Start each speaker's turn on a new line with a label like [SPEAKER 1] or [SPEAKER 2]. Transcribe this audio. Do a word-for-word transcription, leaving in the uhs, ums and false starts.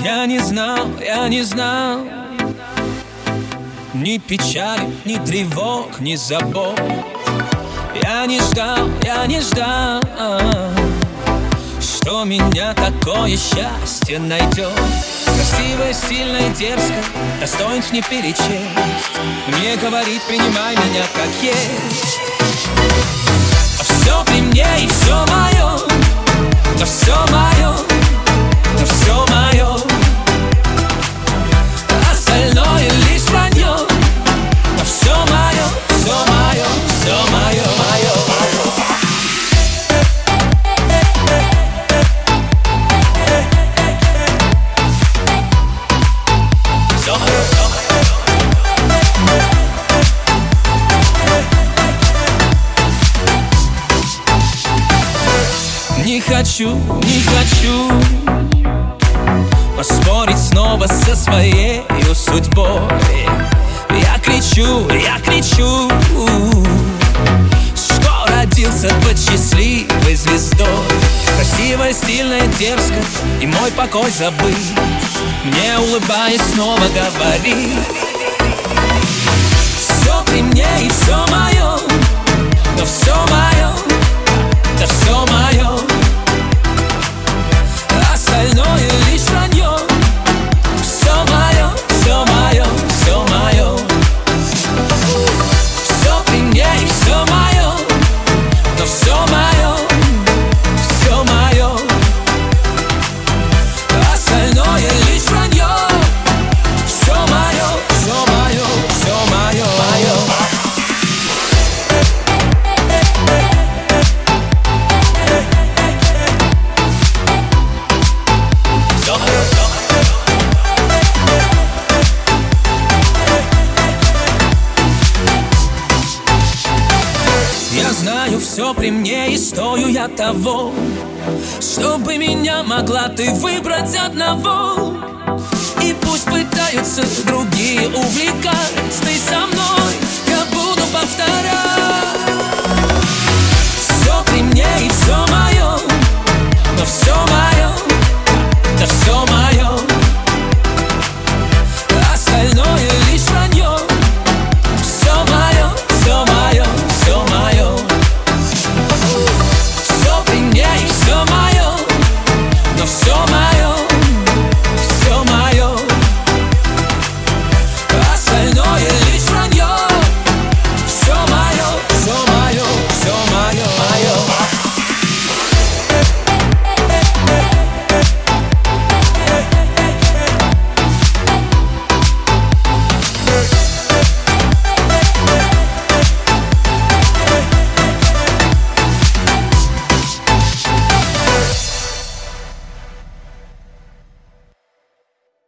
[SPEAKER 1] Я не знал, я не знал ни печали, ни тревог, ни забот. Я не ждал, я не ждал, что меня такое счастье найдет. Красивая, сильная, дерзкая, достоинств не перечесть. Мне говорит, принимай меня как есть. А все при мне и все мое, да все мое, да все мое. Остальное лишь вранье, да все мое, все мое, все мое, мое, мое. Не хочу, не хочу поспорить снова со своей судьбой. Я кричу, я кричу, что родился быть счастливой звездой. Красивая, сильная, дерзкая, и мой покой забыть. Мне, улыбаясь, снова говорит: все при мне и все мое, но все мое, да все мое. Остальное лишь вранье. Все мое, все мое, все мое. Все при мне и все мое, но все мое, все мое. Остальное лишь вранье. Все мое, все мое, все мое, мое. Я знаю, все при мне, и стою я того, чтобы меня могла ты выбрать одного. И пусть пытаются другие увлекать, ты со мной.